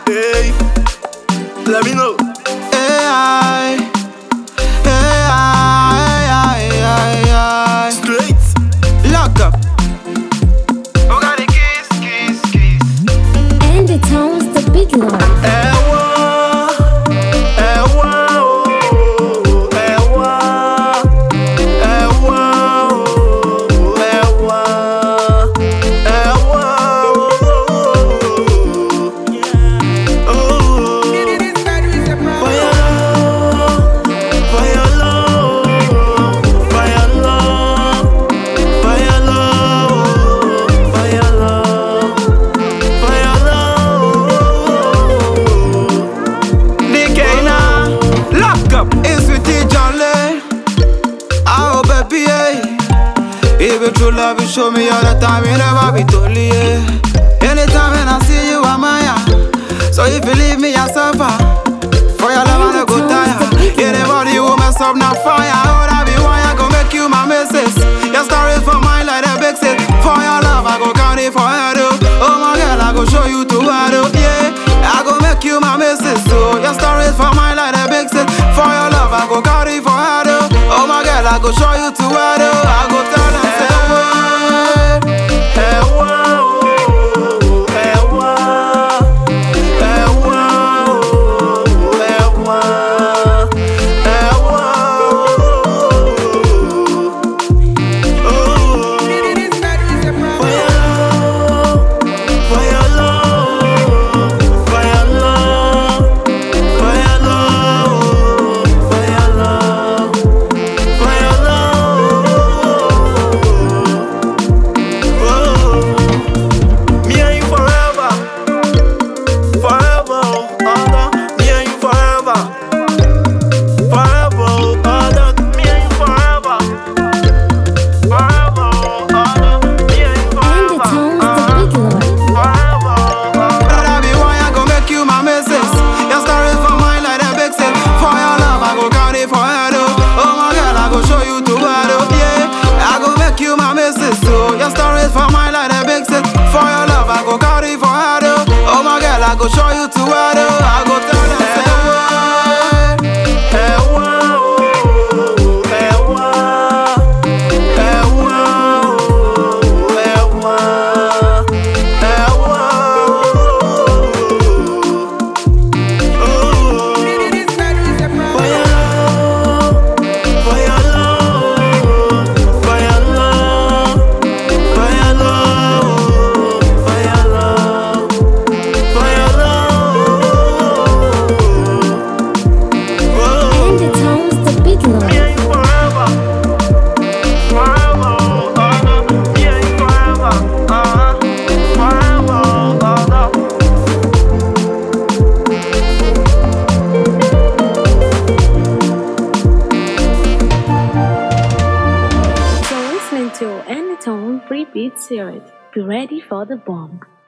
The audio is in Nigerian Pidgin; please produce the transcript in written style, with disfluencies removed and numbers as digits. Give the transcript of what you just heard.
Hey, let me know. Straight. Lock up. Who got the keys, keys, keys? And the town's the big lord. If true love, you show me all the time, you never be totally, yeah. Anytime when I see you, I'm mine. So if you leave me, I suffer. For your love, I no go tire. Anybody who mess up, now fire. Oh, that be why I go make you my missus. Your stories for mine like a big sis. For your love, I go count it for her, though. Oh my girl, I go show you to her, though. Yeah, I go make you my missus. So your stories for mine like a big sis. For your love, I go count it for her, though. Oh my girl, I go show you to her, though. I go tell them, say, I go show you to her, though. I go tell them, say, To Anytone Free Beat Series. Be ready for the bomb.